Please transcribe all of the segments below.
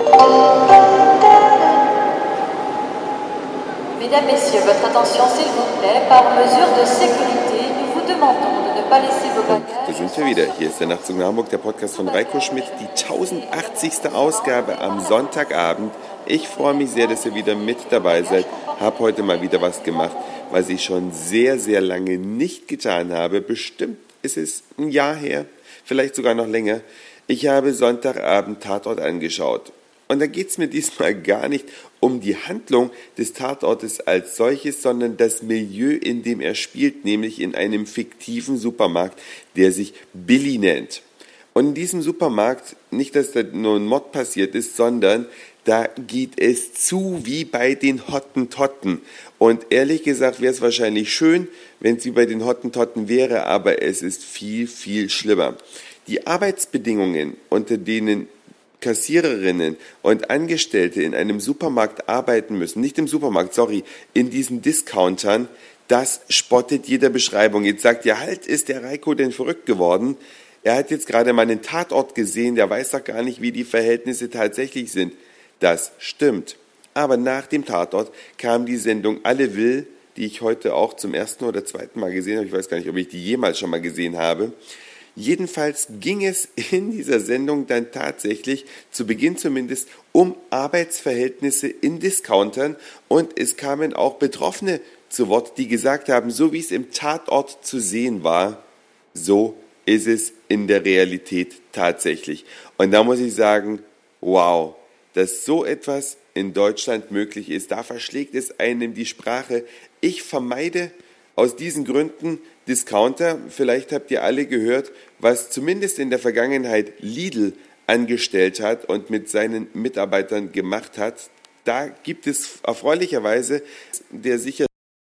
Mesdames, Messieurs, votre attention s'il vous plaît. Par mesure de sécurité, nous vous demandons de ne pas laisser vos bagages. Da sind wir wieder. Hier ist der Nachtzug nach Hamburg, der Podcast von Reiko Schmidt, die 1080. Ausgabe am Sonntagabend. Ich freue mich sehr, dass ihr wieder mit dabei seid. Habe heute mal wieder was gemacht, was ich schon sehr, sehr lange nicht getan habe. Bestimmt ist es ein Jahr her, vielleicht sogar noch länger. Ich habe Sonntagabend Tatort angeschaut. Und da geht es mir diesmal gar nicht um die Handlung des Tatortes als solches, sondern das Milieu, in dem er spielt, nämlich in einem fiktiven Supermarkt, der sich Billy nennt. Und in diesem Supermarkt, nicht, dass da nur ein Mord passiert ist, sondern da geht es zu wie bei den Hottentotten. Und ehrlich gesagt wäre es wahrscheinlich schön, wenn es wie bei den Hottentotten wäre, aber es ist viel, viel schlimmer. Die Arbeitsbedingungen, unter denen Kassiererinnen und Angestellte in einem Supermarkt arbeiten müssen, nicht im Supermarkt, in diesen Discountern, das spottet jeder Beschreibung. Jetzt sagt ihr, halt, ist der Reiko denn verrückt geworden? Er hat jetzt gerade mal einen Tatort gesehen, der weiß doch gar nicht, wie die Verhältnisse tatsächlich sind. Das stimmt. Aber nach dem Tatort kam die Sendung Alle Will, die ich heute auch zum ersten oder zweiten Mal gesehen habe. Ich weiß gar nicht, ob ich die jemals schon mal gesehen habe. Jedenfalls ging es in dieser Sendung dann tatsächlich, zu Beginn zumindest, um Arbeitsverhältnisse in Discountern und es kamen auch Betroffene zu Wort, die gesagt haben, so wie es im Tatort zu sehen war, so ist es in der Realität tatsächlich. Und da muss ich sagen, wow, dass so etwas in Deutschland möglich ist, da verschlägt es einem die Sprache. Ich vermeide aus diesen Gründen Discounter. Vielleicht habt ihr alle gehört, was zumindest in der Vergangenheit Lidl angestellt hat und mit seinen Mitarbeitern gemacht hat. Da gibt es erfreulicherweise, der sicherlich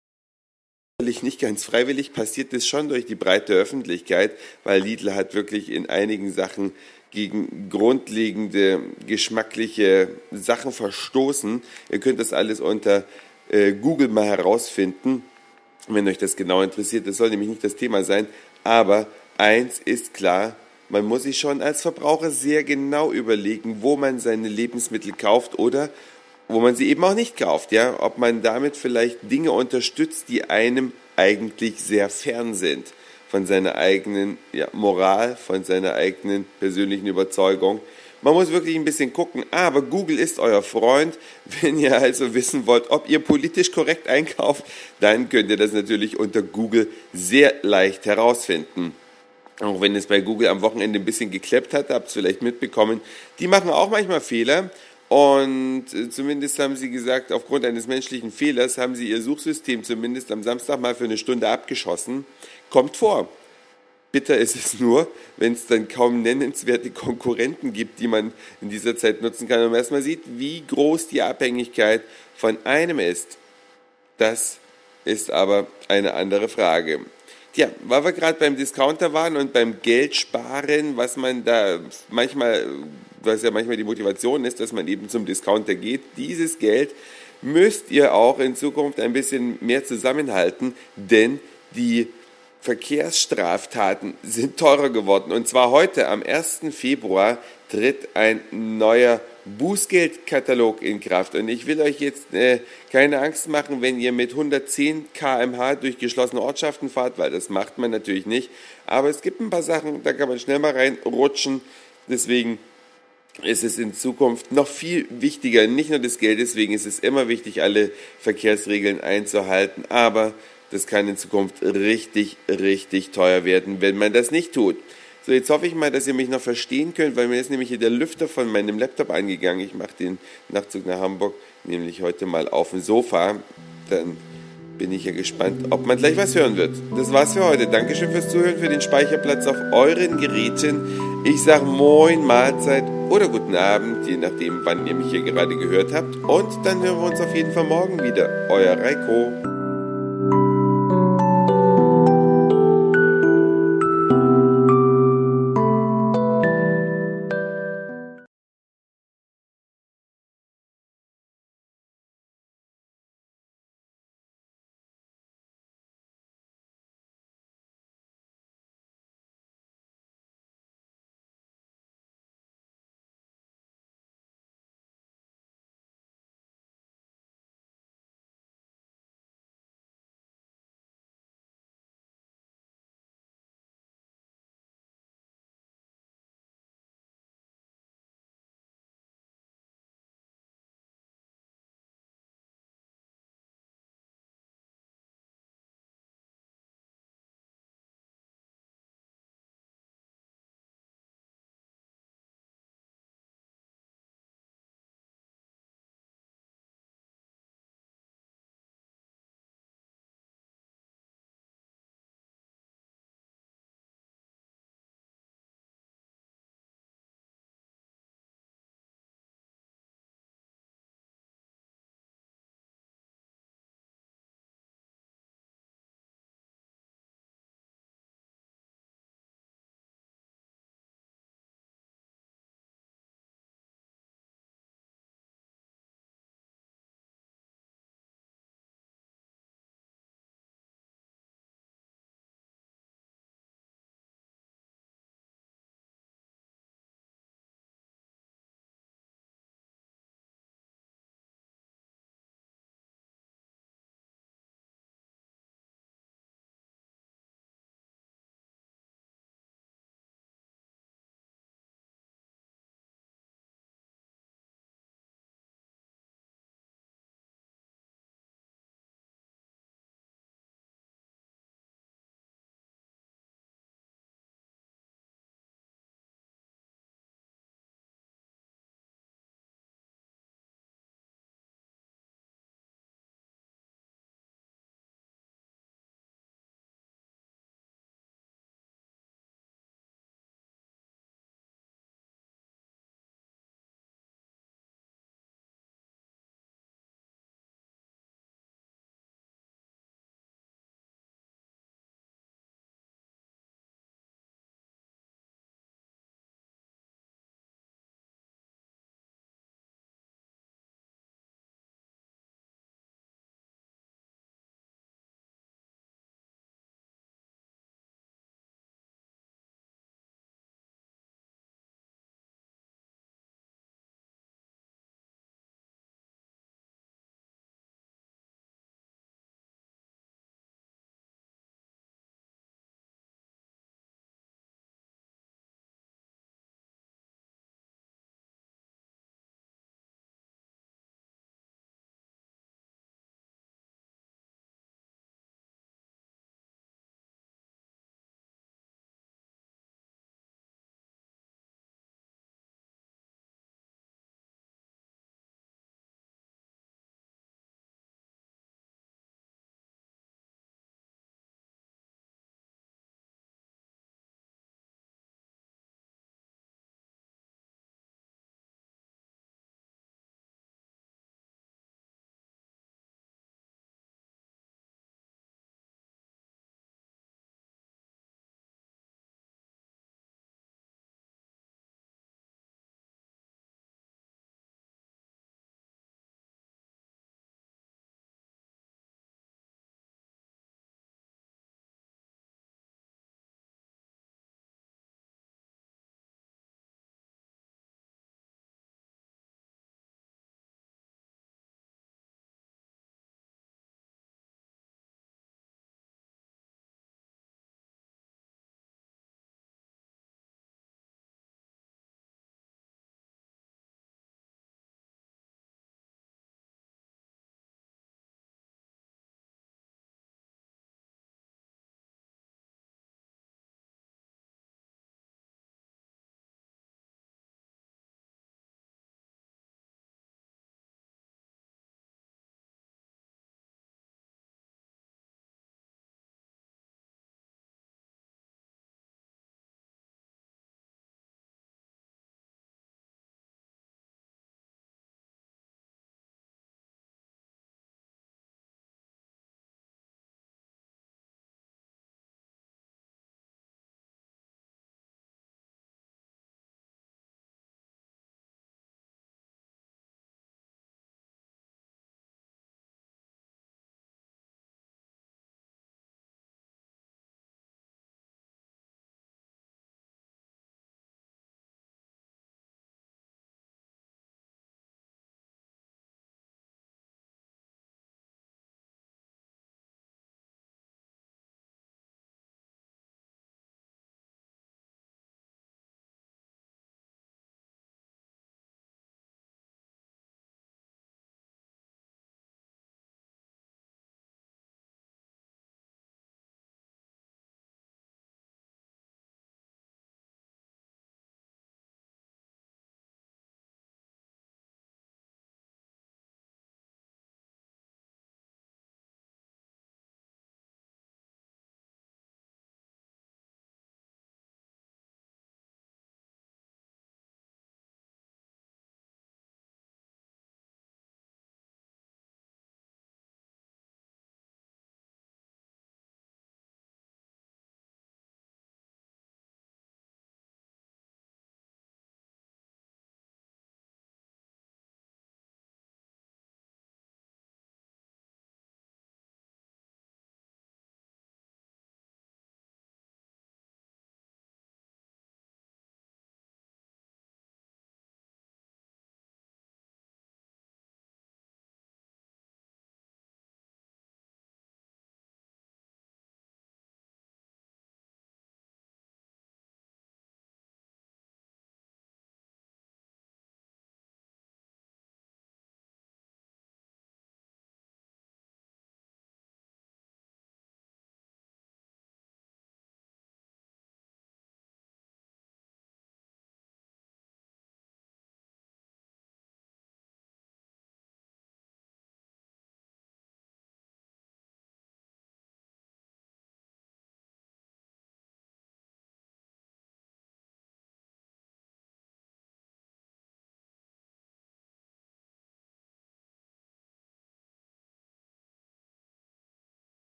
nicht ganz freiwillig passiert ist, schon durch die breite Öffentlichkeit, weil Lidl hat wirklich in einigen Sachen gegen grundlegende geschmackliche Sachen verstoßen. Ihr könnt das alles unter Google mal herausfinden, wenn euch das genau interessiert. Das soll nämlich nicht das Thema sein, aber eins ist klar, man muss sich schon als Verbraucher sehr genau überlegen, wo man seine Lebensmittel kauft oder wo man sie eben auch nicht kauft. Ja? Ob man damit vielleicht Dinge unterstützt, die einem eigentlich sehr fern sind von seiner eigenen Moral, von seiner eigenen persönlichen Überzeugung. Man muss wirklich ein bisschen gucken, aber Google ist euer Freund. Wenn ihr also wissen wollt, ob ihr politisch korrekt einkauft, dann könnt ihr das natürlich unter Google sehr leicht herausfinden. Auch wenn es bei Google am Wochenende ein bisschen geklappt hat, habt ihr es vielleicht mitbekommen, die machen auch manchmal Fehler. Und zumindest haben sie gesagt, aufgrund eines menschlichen Fehlers haben sie ihr Suchsystem zumindest am Samstag mal für eine Stunde abgeschossen. Kommt vor. Bitter ist es nur, wenn es dann kaum nennenswerte Konkurrenten gibt, die man in dieser Zeit nutzen kann und man erstmal sieht, wie groß die Abhängigkeit von einem ist. Das ist aber eine andere Frage. Tja, weil wir gerade beim Discounter waren und beim Geldsparen, was ja manchmal die Motivation ist, dass man eben zum Discounter geht, dieses Geld müsst ihr auch in Zukunft ein bisschen mehr zusammenhalten, denn die Verkehrsstraftaten sind teurer geworden. Und zwar heute, am 1. Februar, tritt ein neuer Bußgeldkatalog in Kraft. Und ich will euch jetzt keine Angst machen, wenn ihr mit 110 km/h durch geschlossene Ortschaften fahrt, weil das macht man natürlich nicht. Aber es gibt ein paar Sachen, da kann man schnell mal reinrutschen. Deswegen ist es in Zukunft noch viel wichtiger, nicht nur das Geld, deswegen ist es immer wichtig, alle Verkehrsregeln einzuhalten. Aber das kann in Zukunft richtig, richtig teuer werden, wenn man das nicht tut. So, jetzt hoffe ich mal, dass ihr mich noch verstehen könnt, weil mir ist nämlich hier der Lüfter von meinem Laptop angegangen. Ich mache den Nachtzug nach Hamburg nämlich heute mal auf dem Sofa. Dann bin ich ja gespannt, ob man gleich was hören wird. Das war's für heute. Dankeschön fürs Zuhören, für den Speicherplatz auf euren Geräten. Ich sage Moin, Mahlzeit oder guten Abend, je nachdem, wann ihr mich hier gerade gehört habt. Und dann hören wir uns auf jeden Fall morgen wieder. Euer Reiko.